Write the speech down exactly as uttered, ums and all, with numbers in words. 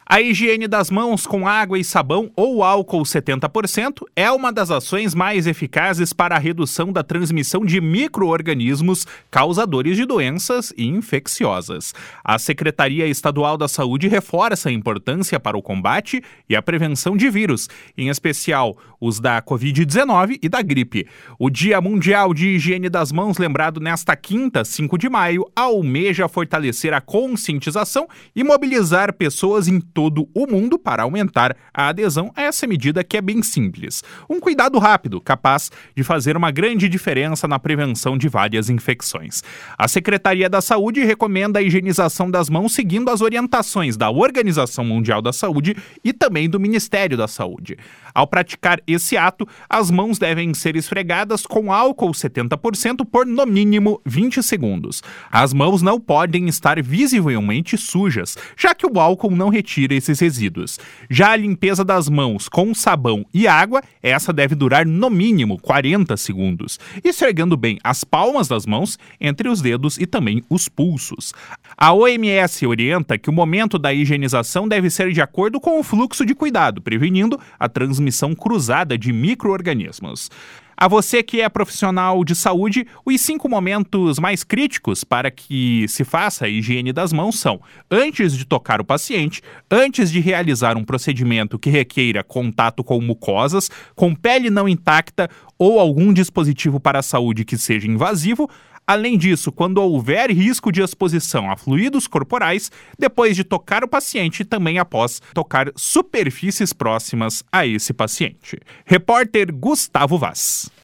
A higiene das mãos com água e sabão ou álcool setenta por cento é uma das ações mais eficazes para a redução da transmissão de micro-organismos causadores de doenças infecciosas. A Secretaria Estadual da Saúde reforça a importância para o combate e a prevenção de vírus, em especial os da covid dezenove e da gripe. O Dia Mundial de Higiene das Mãos, lembrado nesta quinta, cinco de maio, almeja fortalecer a conscientização e mobilizar pessoas em todo o mundo para aumentar a adesão a essa medida que é bem simples. Um cuidado rápido, capaz de fazer uma grande diferença na prevenção de várias infecções. A Secretaria da Saúde recomenda a higienização das mãos seguindo as orientações da Organização Mundial da Saúde e também do Ministério da Saúde. Ao praticar esse ato, as mãos devem ser esfregadas com álcool setenta por cento por no mínimo vinte segundos. As mãos não podem estar visivelmente sujas, já que o álcool não retira esses resíduos. Já a limpeza das mãos com sabão e água, essa deve durar no mínimo quarenta segundos, esfregando bem as palmas das mãos entre os dedos e também os pulsos. A O M S orienta que o momento da higienização deve ser de acordo com o fluxo de cuidado, prevenindo a transmissão cruzada de micro-organismos. A você que é profissional de saúde, os cinco momentos mais críticos para que se faça a higiene das mãos são: antes de tocar o paciente, antes de realizar um procedimento que requeira contato com mucosas, com pele não intacta ou algum dispositivo para a saúde que seja invasivo. Além disso, quando houver risco de exposição a fluidos corporais, depois de tocar o paciente e também após tocar superfícies próximas a esse paciente. Repórter Gustavo Vaz.